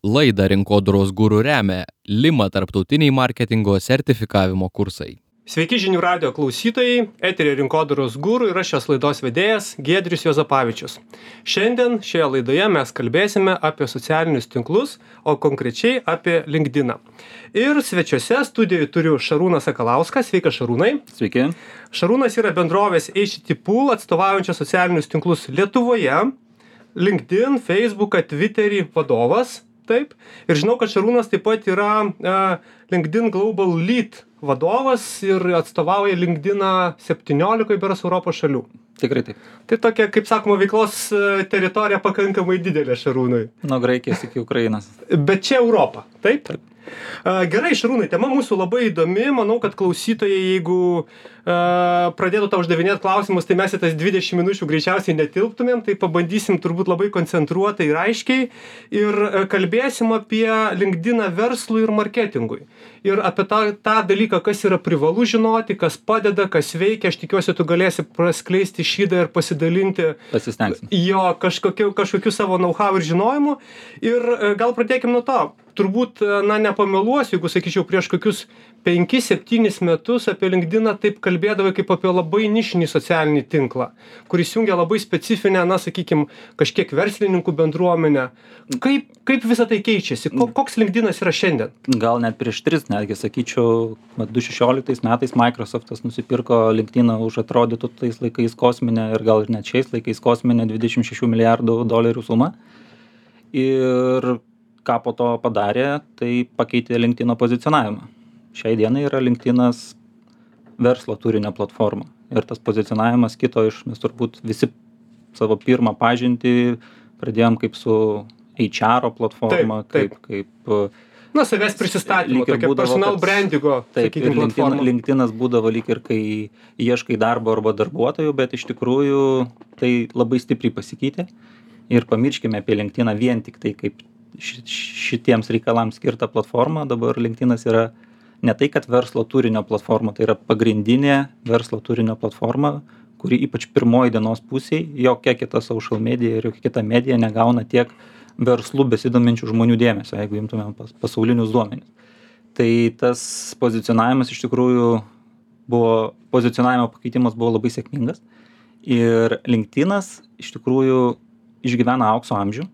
Laidą Rinkodaros guru remia Lima tarptautiniai marketingo sertifikavimo kursai. Sveiki žinių radijo klausytojai, eteryje Rinkodaros guru ir aš šios laidos vedėjas Giedrius Juozapavičius. Šiandien šioje laidoje mes kalbėsime apie socialinius tinklus, o konkrečiai apie LinkedIną. Ir svečiuose studijoje turiu Šarūną Sakalauską. Sveikas, Šarūnai. Sveiki. Šarūnas yra bendrovės HT Pool atstovaujančios socialinius tinklus Lietuvoje, LinkedIn, Facebooką, Twitterį vadovas. Taip. Ir žinau, kad Šarūnas taip pat yra LinkedIn Global Lead vadovas ir atstovauja LinkedIną 17 beras Europos šalių. Tikrai taip. Tai tokia, kaip sakoma, veiklos teritorija pakankamai didelė Šarūnui. Nuo Graikijos iki Ukrainos. Bet čia Europa, taip? Taip. Gerai, Šarūnai, tema mūsų labai įdomi. Manau, kad klausytojai, jeigu pradėtų tau uždavinėti klausimus, tai mes į tas 20 minučių greičiausiai netilptumėm, tai pabandysim turbūt labai koncentruotai ir aiškiai ir kalbėsim apie LinkedIną verslui ir marketingui. Ir apie tą dalyką, kas yra privalu žinoti, kas padeda, kas veikia. Aš tikiuosi, tu galėsi praskleisti šydą ir pasidalinti jo kažkokiu savo know-how ir žinojimu. Ir gal pradėkim nuo to. Turbūt, nepameluosiu, jeigu sakyčiau, prieš kokius 5-7 metus apie LinkedIną taip kalbėdavai kaip apie labai nišinį socialinį tinklą, kuris jungia labai specifinę, sakykime, kažkiek verslininkų bendruomenę. Kaip visą tai keičiasi? Koks LinkedInas yra šiandien? Gal net prieš 3, netgi sakyčiau, 2016 metais Microsoftas nusipirko LinkedIną už atrodytų tais laikais kosminę ir gal ir net šiais laikais kosminę $26 milijardų sumą. Ir ką po to padarė, tai pakeitė LinkedIno pozicionavimą. Šiai dienai yra LinkedInas verslo turinio platforma. Ir tas pozicionavimas kito mes turbūt visi savo pirmą pažintį pradėjom kaip su HR platforma, kaip savęs prisistatymo, tokia personal brandingo, sakykime, platforma. LinkedInas būdavo lyg ir kai ieškai darbo arba darbuotojų, bet iš tikrųjų tai labai stipriai pasikeitė. Ir pamirškime apie LinkedIną vien tik tai kaip šitiems reikalams skirta platforma. Dabar LinkedInas yra ne tai, kad verslo turinio platforma, tai yra pagrindinė verslo turinio platforma, kuri ypač pirmoji dienos pusėje, jokia kita social media ir jokia kita medija negauna tiek verslų besidominčių žmonių dėmesio, jeigu imtumėm pasaulinius duomenis. Tai tas pozicionavimas iš tikrųjų pozicionavimo pakeitimas buvo labai sėkmingas. Ir LinkedInas iš tikrųjų išgyvena aukso amžių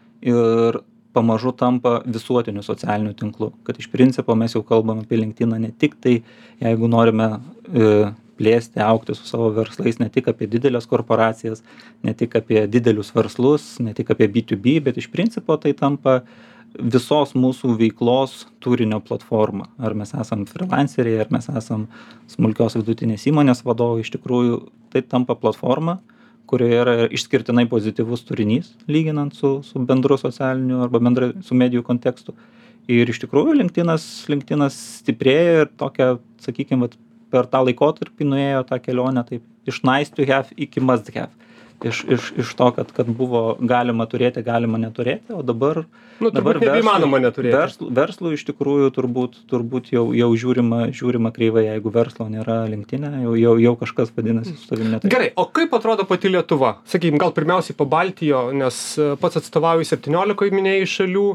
ir pamažu tampa visuotiniu socialiniu tinklu. Kad iš principo mes jau kalbame apie LinkedIną ne tik tai, jeigu norime plėsti, augti su savo verslais, ne tik apie didelės korporacijas, ne tik apie didelius verslus, ne tik apie B2B, bet iš principo tai tampa visos mūsų veiklos turinio platforma. Ar mes esam freelanceriai, ar mes esam smulkios vidutinės įmonės vadovai, iš tikrųjų tai tampa platforma, kurioje yra išskirtinai pozityvus turinys, lyginant su bendru socialiniu arba bendrai su medijų kontekstu. Ir iš tikrųjų LinkedInas stiprėja ir tokia, sakykime, per tą laikotarpį nuėjo tą kelionę taip iš nice to have iki must have. Iš to, kad buvo galima turėti, galima neturėti, o dabar nebeįmanoma neturėti. Verslų iš tikrųjų turbūt jau žiūrima kreivai, jeigu verslo nėra LinkedIne, jau kažkas vadinasi su tavimi netai. Gerai, o kaip atrodo pati Lietuva? Sakykime, gal pirmiausiai Pabaltijo, nes pats atstovauju 17 minėjai šalių.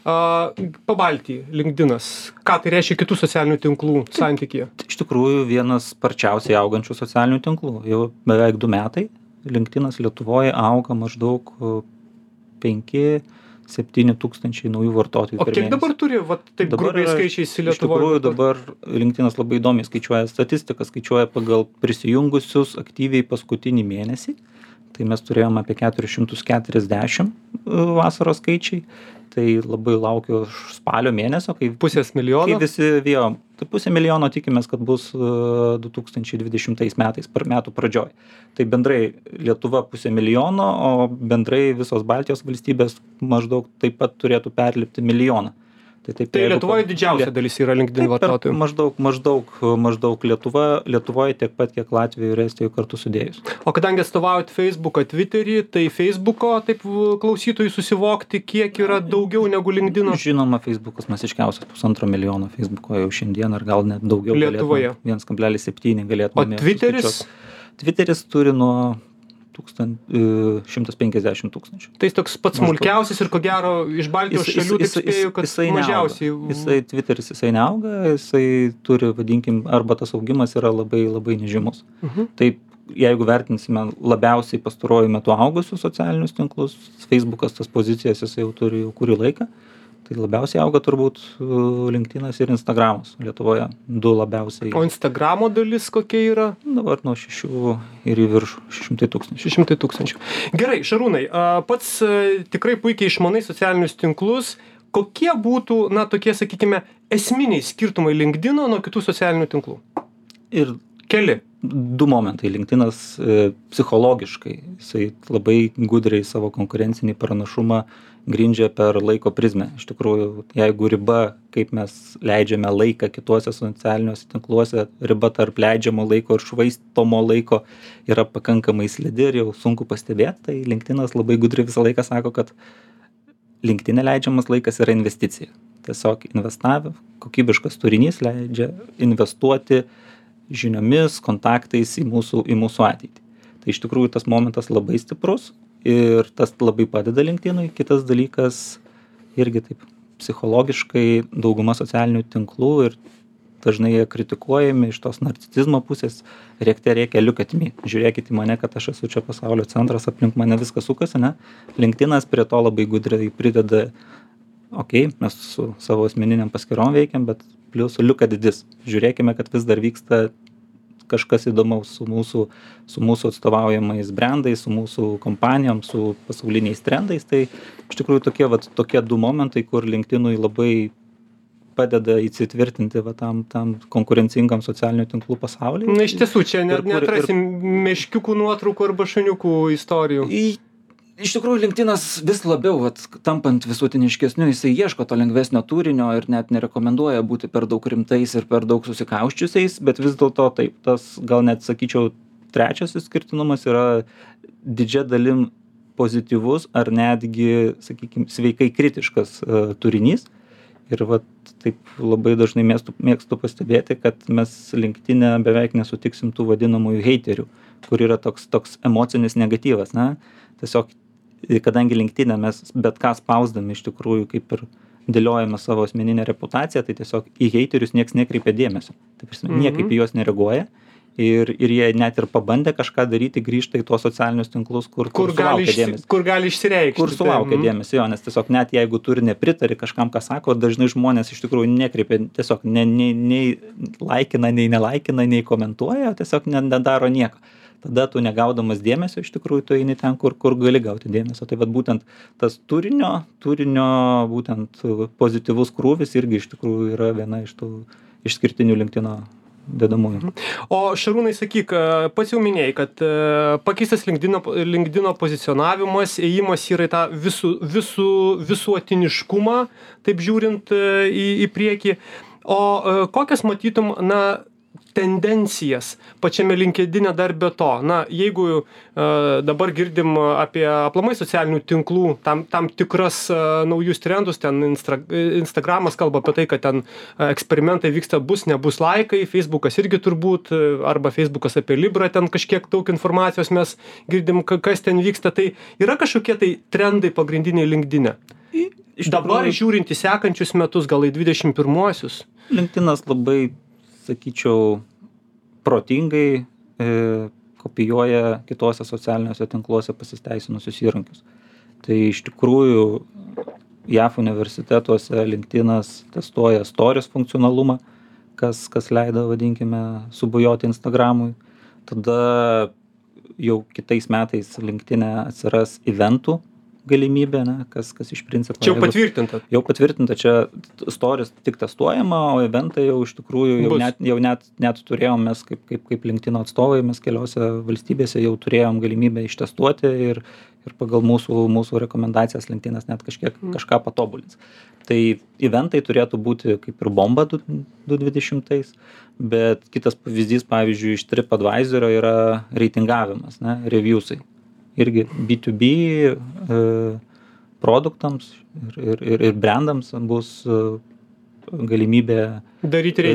Pabaltijai, LinkedInas, ką tai reiškia kitų socialinių tinklų santykyje? Iš tikrųjų vienas sparčiausiai augančių socialinių tinklų, jau beveik 2 metai. LinkedInas Lietuvoje auga maždaug 5-7 tūkstančiai naujų vartotojų per mėnesį. O kiek dabar turi, taip grubiai skaičiais Lietuvoje? Iš tikrųjų dabar LinkedInas labai įdomiai skaičiuoja statistiką, skaičiuoja pagal prisijungusius aktyviai paskutinį mėnesį. Tai mes turėjome apie 440 vasaros skaičiai. Tai labai laukiu spalio mėnesio, kai 500 000. Kai visi vėjom. Tai 500 000 tikimės, kad bus 2020 metais per metų pradžioj. Tai bendrai Lietuva 500 000, o bendrai visos Baltijos valstybės maždaug taip pat turėtų perlipti 1 milijoną. Tai Lietuvoje didžiausia dalis yra LinkedIn vartotojų. Maždaug Lietuvoje tiek pat, kiek Latvijoje ir Estijoje kartu sudėjus. O kadangi atstovaujat Facebooką, Twitterį, tai Facebooko taip klausytojai susivokti, kiek yra daugiau negu LinkedIno? Žinoma, Facebookas masiškiausias 1,5 milijono Facebooko jau šiandien, ar gal net daugiau. Lietuvoje. 1,7 galėtume. O Twitteris? Twitteris turi nuo 150 tūkstančių. Tai jis toks pats smulkiausias ir ko gero iš Baltijos šalių, taip spėjau, kad mažiausiai. Jisai Twitteris, jisai neauga, jisai turi, vadinkim, arba tas augimas yra labai, labai nežymus. Taip, jeigu vertinsime labiausiai pastaruoju metu augusius socialinius tinklus, Facebookas tas pozicijas jisai jau turi jau kurį laiką, tai labiausiai auga turbūt LinkedInas ir Instagramas Lietuvoje, du labiausiai. O Instagramo dalis kokia yra? Dabar nuo 6 ir į viršų, 600 tūkstančių. 600 tūkstančių. Gerai, Šarūnai, pats tikrai puikiai išmanai socialinius tinklus. Kokie būtų, na, tokie, sakykime, esminiai skirtumai LinkedIno nuo kitų socialinių tinklų? Ir keli. Du momentai. LinkedInas psichologiškai, jisai labai gudriai savo konkurencinį pranašumą grindžia per laiko prizmę. Iš tikrųjų, jeigu riba, kaip mes leidžiame laiką kituose socialiniuose tinkluose, riba tarp leidžiamo laiko ir švaistomo laiko yra pakankamai slidi ir jau sunku pastebėti, tai LinkedInas labai gudriai visą laiką sako, kad LinkedIne leidžiamas laikas yra investicija. Tiesiog investavę, kokybiškas turinys leidžia investuoti žiniomis, kontaktais į mūsų ateitį. Tai iš tikrųjų tas momentas labai stiprus ir tas labai padeda LinkedInui. Kitas dalykas, irgi taip psichologiškai dauguma socialinių tinklų ir dažnai jie kritikuojami iš tos narcisizmo pusės, rėkia look at me, žiūrėkit į mane, kad aš esu čia pasaulio centras, aplink mane viskas sukasi, ne? LinkedInas prie to labai gudriai prideda, mes su savo asmeniniam paskyrom veikiam, bet plius look at this. Žiūrėkime, kad vis dar vyksta kažkas įdomaus su mūsų atstovaujamais brandais, su mūsų kompanijom, su pasauliniais trendais. Tai iš tikrųjų tokie du momentai, kur LinkedInui labai padeda įsitvirtinti tam konkurencingam socialinių tinklų pasaulyje. Na, iš tiesų, čia neatrasim meškiukų nuotraukų arba šuniukų istorijų. Iš tikrųjų, LinkedInas vis labiau, tampant visuotiniškesniu, jisai ieško to lengvesnio turinio ir net nerekomenduoja būti per daug rimtais ir per daug susikauščiusiais, bet vis dėlto taip, tas gal net sakyčiau trečiasis skirtinumas yra didžia dalim pozityvus ar netgi, sakykime, sveikai kritiškas turinys. Ir taip labai dažnai mėgstu pastebėti, kad mes LinkedIne beveik nesutiksim tų vadinamųjų heiterių, kur yra toks emocinis negatyvas, ne? Tiesiog, kadangi LinkedIne mes bet ką spausdami iš tikrųjų kaip ir dėliojame savo asmeninę reputaciją, tai tiesiog į heiterius nieks nekreipia dėmesio. Tai prasme, niekaip į juos nereaguoja. Ir jie net ir pabandę kažką daryti, grįžta į tuos socialinius tinklus, kur sulaukia dėmesio. Kur gali išsireikšti. Kur sulaukia dėmesio, jo, nes tiesiog net jeigu tu ir nepritari kažkam, ką sako, dažnai žmonės iš tikrųjų nekreipia, tiesiog nei laikina, nei nelaikina, nei komentuoja, tiesiog nedaro nieko. Tada tu negaudamas dėmesio, iš tikrųjų tu eini ten, kur gali gauti dėmesio. Tai būtent tas turinio būtent pozityvus krūvis irgi iš tikrųjų yra viena iš tų išskirtinių LinkedIno dedamųjų. O Šarūnai, sakyk, pats jau minėjai, kad pakeistas LinkedIno pozicionavimas, ėjimas yra į tą visuotiniškumą, taip žiūrint į priekį. O kokias matytum, tendencijas pačiame LinkedIne dar be to? Na, jeigu dabar girdim apie aplamai socialinių tinklų tam tikras naujus trendus, ten Instagramas kalba apie tai, kad ten eksperimentai vyksta, nebus laikai, Facebookas irgi turbūt, arba Facebookas apie Libra, ten kažkiek daug informacijos mes girdim, kas ten vyksta, tai yra kažkokie tai trendai pagrindiniai LinkedIne? Dabar žiūrint į sekančius metus, gal į 21-uosius? LinkedInas labai, sakyčiau, protingai kopijuoja kitose socialiniuose tinkluose pasisteisinusius įrankius. Tai iš tikrųjų JAF universitetuose LinkedInas testuoja stories funkcionalumą, kas leido, vadinkime, subujoti Instagramui. Tada jau kitais metais LinkedIne atsiras eventų galimybė, kas iš principo... Čia jau patvirtinta. Jau patvirtinta, čia stories tik testuojama, o eventai jau iš tikrųjų jau net turėjom mes kaip LinkedIn atstovai, mes keliose valstybėse jau turėjom galimybę ištestuoti ir pagal mūsų rekomendacijas LinkedInas net kažką patobulins. Tai eventai turėtų būti kaip ir bomba 2020, bet kitas pavyzdys, pavyzdžiui, iš TripAdvisorio yra reitingavimas, reviewsai. Irgi B2B produktams ir brandams bus galimybė daryti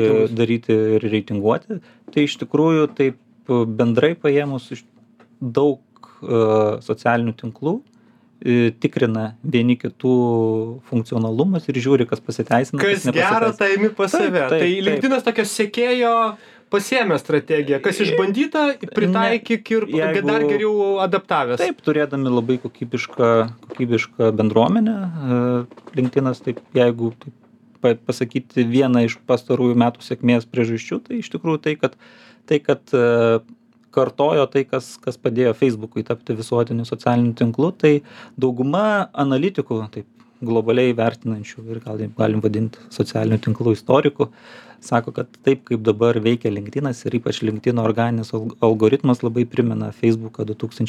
ir reitinguoti. Tai iš tikrųjų taip bendrai paėmus daug socialinių tinklų tikrina vieni kitų funkcionalumus ir žiūri, kas pasiteisina. Kas gera, tai imi pas save. Tai LinkedIn'as tokio sekėjo pasiėmė strategiją, kas išbandyta, pritaikyk ir dar geriau adaptavęs. Taip, turėdami labai kokybišką bendruomenę, LinkedIn'as, taip, jeigu taip pasakyti vieną iš pastarųjų metų sėkmės priežasčių, tai iš tikrųjų tai, kad kartojo tai, kas padėjo Facebook'ui tapti visuotiniu socialiniu tinklu, tai dauguma analitikų, taip globaliai vertinančių ir galim vadinti socialinių tinklų istorikų, sako, kad taip kaip dabar veikia LinkedIn'as ir ypač LinkedIn'o organinis algoritmas labai primena Facebook'ą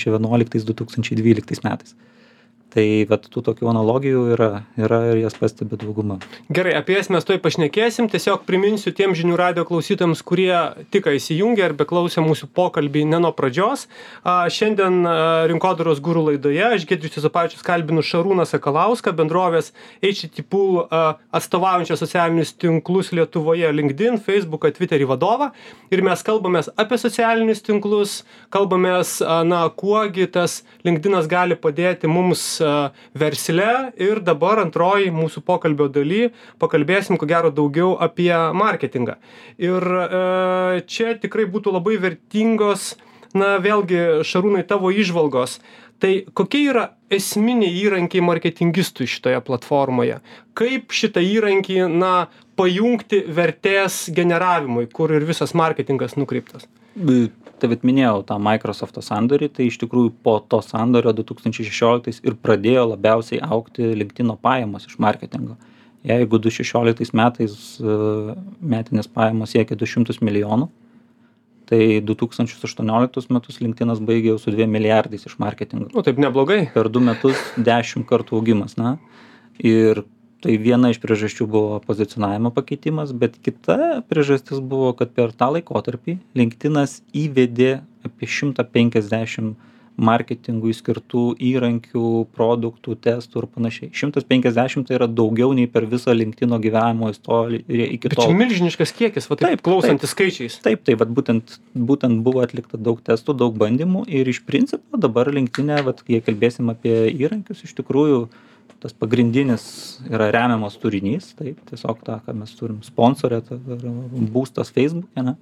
2011-2012 metais. Tai vat tų tokių analogijų yra ir jas pastebi dauguma. Gerai, apie jas mes tuoj pašnekėsim. Tiesiog priminsiu tiem žinių radijo klausytojams, kurie tik įsijungia ar beklausė mūsų pokalbį ne nuo pradžios. Šiandien Rinkodaros guru laidoje aš Giedrius Juozapavičius kalbinu Šarūną Sakalauską, bendrovės HTT Pool atstovaujančią socialinius tinklus Lietuvoje LinkedIn, Facebooką, Twitterį vadovą. Ir mes kalbamės apie socialinius tinklus, kalbamės, kuogi tas LinkedInas gali padėti mums versle ir dabar antroji mūsų pokalbio daly pakalbėsim, ko gero, daugiau apie marketingą. Ir čia tikrai būtų labai vertingos, vėlgi, Šarūnai, tavo įžvalgos. Tai kokie yra esminiai įrankiai marketingistų šitoje platformoje? Kaip šitą įrankį, pajungti vertės generavimui, kur ir visas marketingas nukreiptas? Tai minėjau tą Microsoft'o sandorį, tai iš tikrųjų po to sandorio 2016 ir pradėjo labiausiai augti LinkedIn'o pajamos iš marketingo. Jeigu 2016 metais metinės pajamos siekia 200 milijonų, tai 2018 metus LinkedIn'as baigė jau su 2 milijardais iš marketingo. Taip neblogai. Per 2 metus 10 kartų augimas, Ir tai viena iš priežasčių buvo pozicionavimo pakeitimas, bet kita priežastis buvo, kad per tą laikotarpį LinkedIn'as įvedė apie 150 marketingui skirtų įrankių, produktų, testų ir panašiai. 150 tai yra daugiau nei per visą LinkedIn'o gyvenimo istoriją iki tol. Bet čia milžiniškas kiekis, taip klausantis skaičiais. Taip, būtent buvo atlikta daug testų, daug bandymų ir iš principo dabar LinkedIn'e, jei kalbėsim apie įrankius, iš tikrųjų tas pagrindinis yra remiamas turinys, taip, tiesiog tą, ką mes turim sponsorę, būstas Facebook'e,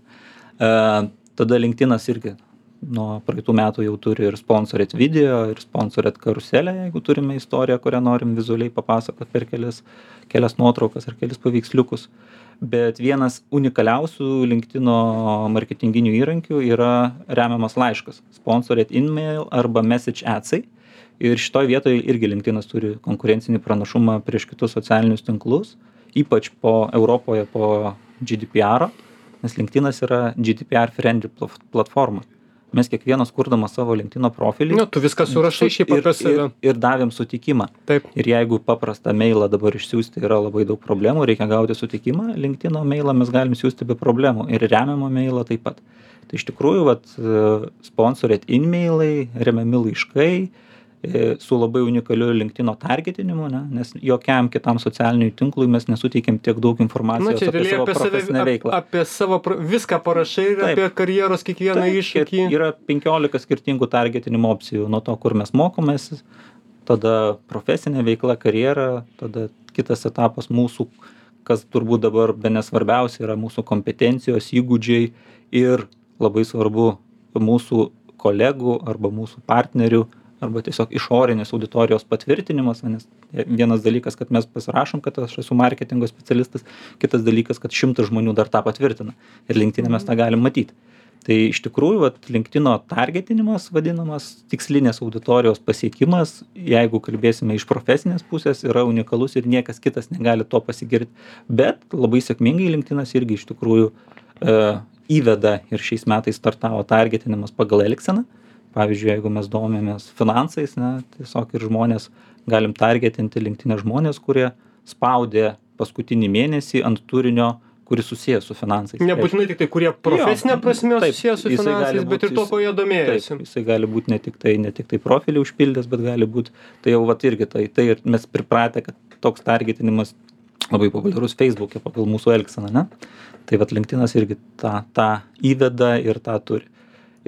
tada LinkedIn'as irgi nuo praeitų metų jau turi ir sponsoret video, ir sponsoret karuselę, jeigu turime istoriją, kurią norim vizualiai papasakoti per kelias nuotraukas ar kelis paveiksliukus. Bet vienas unikaliausių LinkedIn'o marketinginių įrankių yra remiamas laiškas, sponsoret email arba message adsai. Ir šitoj vietoje irgi LinkedIn'as turi konkurencinį pranašumą prieš kitus socialinius tinklus, ypač Europoje po GDPR, nes LinkedIn'as yra GDPR friendly platforma. Mes kiekvienas kurdamas savo LinkedIn'o profilį. Tu viską surašai šiaip apie save. Ir davėm sutikimą. Taip. Ir jeigu paprastą mailą dabar išsiųsti yra labai daug problemų, reikia gauti sutikimą, LinkedIn'o mailą mes galim siųsti be problemų ir remiamą mailą taip pat. Tai iš tikrųjų, sponsoret emailai, remiami laiškai, su labai unikaliu LinkedIn'o targetinimu, nes jokiam kitam socialiniui tinklui mes nesuteikėm tiek daug informacijos apie savo profesinę veiklą. Apie savo viską parašai ir apie karjeros kiekvieną iššūkį. Yra 15 skirtingų targetinimo opcijų, nuo to, kur mes mokomės, tada profesinė veikla, karjera, tada kitas etapas mūsų, kas turbūt dabar bene svarbiausia, yra mūsų kompetencijos, įgūdžiai ir labai svarbu mūsų kolegų arba mūsų partnerių arba tiesiog išorinės auditorijos patvirtinimas, nes vienas dalykas, kad mes pasirašom, kad aš esu marketingo specialistas, kitas dalykas, kad 100 žmonių dar tą patvirtina. Ir LinkedIn'e mes tą galim matyti. Tai iš tikrųjų, LinkedIn'o targetinimas vadinamas, tikslinės auditorijos pasiekimas, jeigu kalbėsime iš profesinės pusės, yra unikalus ir niekas kitas negali to pasigirti. Bet labai sėkmingai LinkedIn'as irgi iš tikrųjų įveda ir šiais metais startavo targetinimas pagal elgseną. Pavyzdžiui, jeigu mes domėmės finansais, tiesiog ir žmonės galim targetinti LinkedIn'e žmonės, kurie spaudė paskutinį mėnesį ant turinio, kuris susijęs su finansais. Nebūtinai tik tai, kurie profesinė prasme susijęs su finansais, bet ir to, ko jie domėjosi. Taip, jisai gali būti ne tik tai profilį užpildęs, bet gali būti, tai jau irgi tai ir mes pripratę, kad toks targetinimas labai populiarus Facebook'e pagal mūsų elgseną, ne? Tai LinkedIn'as irgi tą įveda ir tą turi.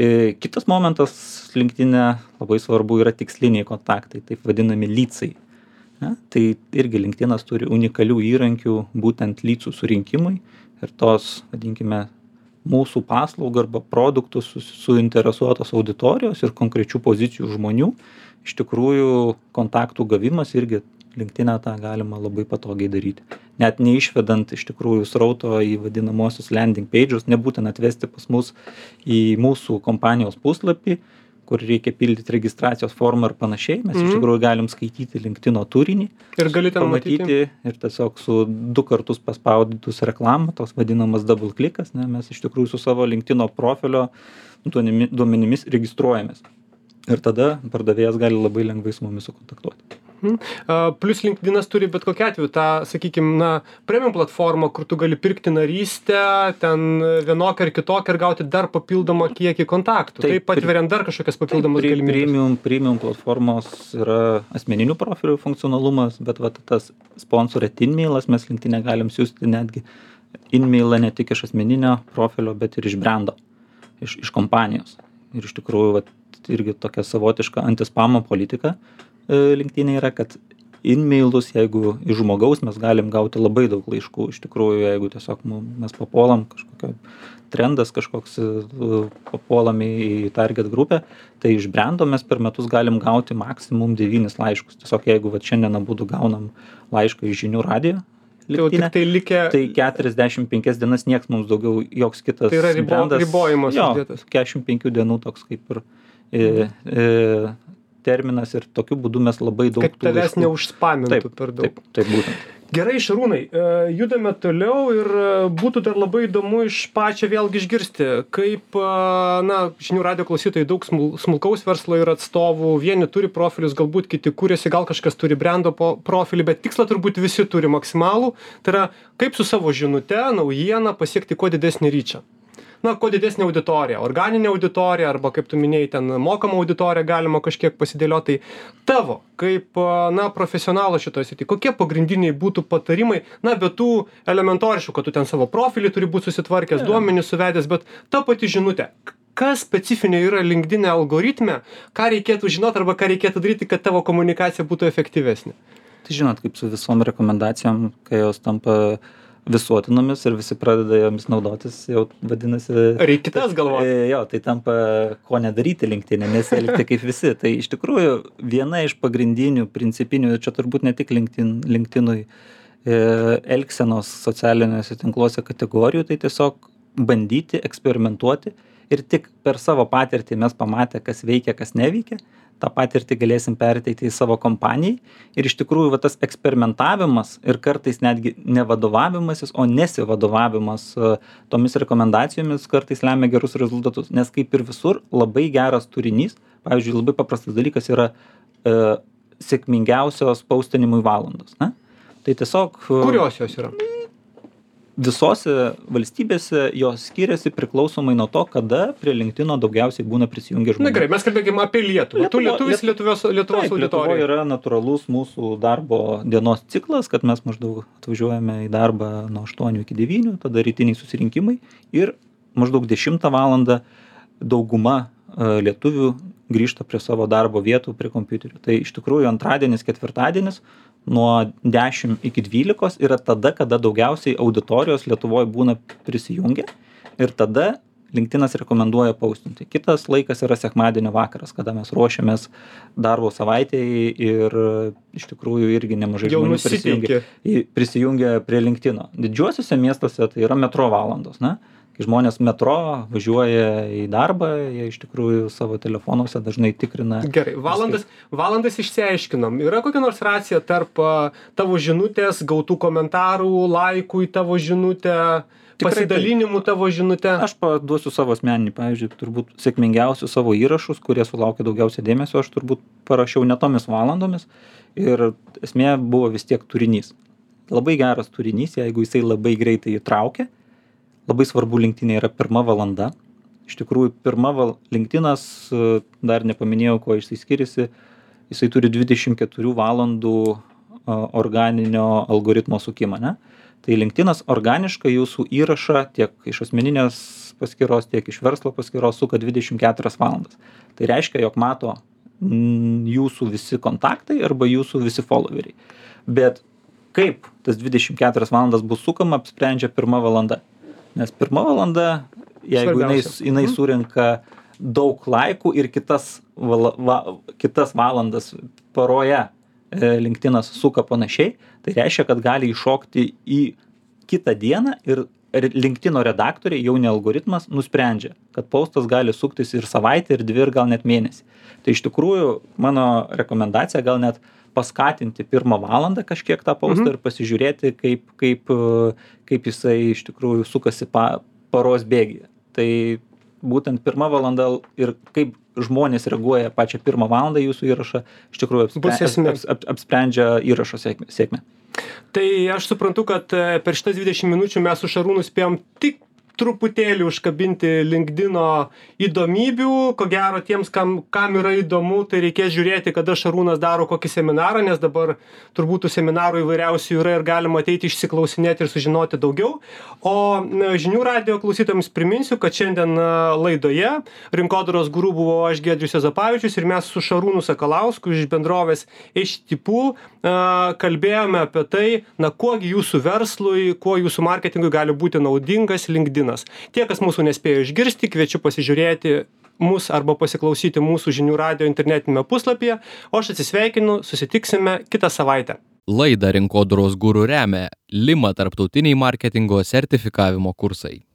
Kitas momentas LinkedIn'e labai svarbu yra tiksliniai kontaktai, taip vadinami lydsai. Tai irgi LinkedIn'as turi unikalių įrankių būtent lydsų surinkimui ir tos, vadinkime, mūsų paslaugų arba produktų suinteresuotos auditorijos ir konkrečių pozicijų žmonių. Iš tikrųjų, kontaktų gavimas irgi LinkedIn'e tą galima labai patogiai daryti. Net neišvedant iš tikrųjų srauto į vadinamosius landing pages, nebūtina atvesti pas mus į mūsų kompanijos puslapį, kur reikia pildyti registracijos formą ir panašiai. Mes iš tikrųjų galim skaityti LinkedIn'o turinį. Ir galite matyti. Ir tiesiog su 2 kartus paspaudytus reklamą, toks vadinamas double klikas, mes iš tikrųjų su savo LinkedIn'o profilio duomenimis registruojamės. Ir tada pardavėjas gali labai lengvai su mumis sukontaktuoti. Plus LinkedIn'as turi bet kokiu atveju tą, sakykime, premium platformą, kur tu gali pirkti narystę, ten vienokią ar kitokią ir gauti dar papildomą kiekį kontaktų. Taip atveriant dar kažkokias papildomas galimybės. Premium platformos yra asmeninių profilių funkcionalumas, bet tas sponsorė in-mailas mes LinkedIn'e galim siūsti netgi in-mailą ne tik iš asmeninio profilio, bet ir iš brando, iš kompanijos. Ir iš tikrųjų, irgi tokia savotiška antispamo politika LinkedIn'e yra, kad in-mailus, jeigu iš žmogaus mes galim gauti labai daug laiškų. Iš tikrųjų, jeigu tiesiog mes papuolam kažkokio trendas, kažkoks papuolam į target grupę, tai iš brando mes per metus galim gauti maksimum 9 laiškus. Tiesiog jeigu šiandien abudu gaunam laišką iš žinių radijo, tai 45 dienas nieks mums daugiau joks kitas tai yra ribojimas uždėtas. 45 dienų toks kaip ir terminas ir tokiu būdu mes labai daug kad tavęs neužspamintų per daug. Taip būtent. Gerai, Šarūnai, judame toliau ir būtų dar labai įdomu iš pačio vėlgi išgirsti, kaip, žinių radijo klausytojai daug smulkaus verslo ir atstovų, vieni turi profilius, galbūt kiti kūrėsi, gal kažkas turi brando profilį, bet tikslą turbūt visi turi maksimalų, tai yra kaip su savo žinute, naujiena pasiekti kuo didesnį ryčą. Kuo didesnė auditorija, organinė auditorija arba, kaip tu minėjai, ten mokama auditorija galima kažkiek pasidėlioti. Tavo, kaip, profesionalo šitoje srityje, kokie pagrindiniai būtų patarimai, be tų elementoriškų, kad tu ten savo profilį turi būti susitvarkęs, duomenis suvedęs, bet ta pati žinutė. Kas specifinė yra LinkedIn'e algoritme, ką reikėtų žinoti arba ką reikėtų daryti, kad tavo komunikacija būtų efektyvesnė? Tai žinot, kaip su visom rekomendacijom, kai jos tampa visuotinomis ir visi pradeda jomis naudotis, jau vadinasi... Reikia kitas galvoti. Jo, tai tampa ko nedaryti LinkedIn'e, nesielgti kaip visi. Tai iš tikrųjų viena iš pagrindinių, principinių, čia turbūt ne tik LinkedIn'ui elgsenos socialiniuose tinkluose kategorijų, tai tiesiog bandyti, eksperimentuoti ir tik per savo patirtį mes pamatę, kas veikia, kas neveikia, tą patirtį galėsim perteikti į savo kompanijai ir iš tikrųjų tas eksperimentavimas ir kartais netgi ne vadovavimasis, o nesivadovavimas tomis rekomendacijomis kartais lemia gerus rezultatus, nes kaip ir visur labai geras turinys, pavyzdžiui, labai paprastas dalykas yra sėkmingiausios postinimui valandos. Tai tiesiog... Kurios jos yra? Visose valstybėse jos skiriasi priklausomai nuo to, kada prie LinkedIn'o daugiausiai būna prisijungę žmonės. Gerai, mes kalbėkime apie Lietuvą. Tu Lietuvos auditorija. Lietuvoje yra natūralus mūsų darbo dienos ciklas, kad mes maždaug atvažiuojame į darbą nuo 8 iki 9, tada rytiniai susirinkimai ir maždaug 10 valandą dauguma lietuvių grįžta prie savo darbo vietų, prie kompiuterių. Tai iš tikrųjų antradienis, ketvirtadienis nuo 10 iki 12 yra tada, kada daugiausiai auditorijos Lietuvoje būna prisijungę ir tada LinkedIn'as rekomenduoja postinti. Kitas laikas yra sekmadienio vakaras, kada mes ruošiamės darbo savaitėje ir iš tikrųjų irgi nemažai žmonių prisijungia prie LinkedIn'o. Didžiuosiuose miestuose tai yra metro valandos, Kai žmonės metro važiuoja į darbą, jie iš tikrųjų savo telefonuose dažnai tikrina. Gerai, valandas išsiaiškinom. Yra kokia nors racija tarp tavo žinutės, gautų komentarų, laikų į tavo žinutę, pasidalinimų tavo žinutę? Aš paduosiu savo asmeninį, pavyzdžiui, turbūt sėkmingiausius savo įrašus, kurie sulaukia daugiausia dėmesio, aš turbūt parašiau ne tomis valandomis ir esmė buvo vis tiek turinys. Labai geras turinys, jeigu jisai labai greitai įtraukia. Labai svarbu LinkedIn'e yra 1 valanda. Iš tikrųjų, LinkedIn'as, dar nepaminėjau, kuo jisai skiriasi, jisai turi 24 valandų organinio algoritmo sukimą, ne? Tai LinkedInas organiškai jūsų įrašą tiek iš asmeninės paskyros, tiek iš verslo paskyros suka 24 valandas. Tai reiškia, jog mato jūsų visi kontaktai arba jūsų visi followeriai. Bet kaip tas 24 valandas bus sukama, apsprendžia 1 valanda. Nes 1 valanda, jeigu jinai surinka daug laikų ir kitas valandas paroje LinkedInas suka panašiai, tai reiškia, kad gali iššokti į kitą dieną ir LinkedIno redaktoriai, jau ne algoritmas, nusprendžia, kad postas gali suktis ir savaitę, ir 2, ir gal net mėnesį. Tai iš tikrųjų mano rekomendacija gal net paskatinti 1 valandą kažkiek tą postą ir pasižiūrėti, kaip jisai iš tikrųjų sukasi paros bėgyje. Tai būtent 1 valanda ir kaip žmonės reaguoja pačią 1 valandą jūsų įrašą, iš tikrųjų apsprendžia įrašo sėkmę. Tai aš suprantu, kad per šitas 20 minučių mes su Šarūnu spėjom tik truputėlį užkabinti LinkedIno įdomybių. Ko gero tiems, kam yra įdomu, tai reikės žiūrėti, kada Šarūnas daro kokį seminarą, nes dabar turbūt tų seminarų įvairiausių yra ir galima ateiti išsiklausinėti ir sužinoti daugiau. O žinių radijo klausytojams priminsiu, kad šiandien laidoje Rinkodaros guru buvo aš, Giedrius Juozapavičius, ir mes su Šarūnu Sakalausku iš bendrovės HTPool kalbėjome apie tai, kuogi jūsų verslui, kuo jūsų marketingui gali būti naudingas LinkedInas. Tie, kas mūsų nespėjo išgirsti, kviečiu pasižiūrėti mus arba pasiklausyti mūsų žinių radijo internetinėme puslapyje, o aš atsisveikinu, susitiksime kitą savaitę. Laidą Rinkodaros guru remia Lima tarptautiniai marketingo sertifikavimo kursai.